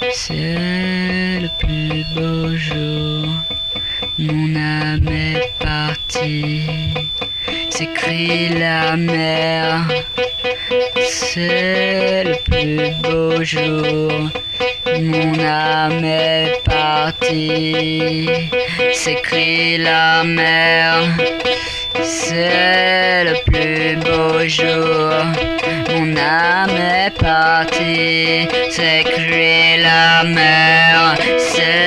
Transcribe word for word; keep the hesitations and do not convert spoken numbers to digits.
C'est le plus beau jour, mon âme est partie, s'écrie la mer. C'est le plus beau jour, mon âme est partie, s'écrie la mer. C'est le plus beau jour, mon âme est partie, s'écrie la mer. C'est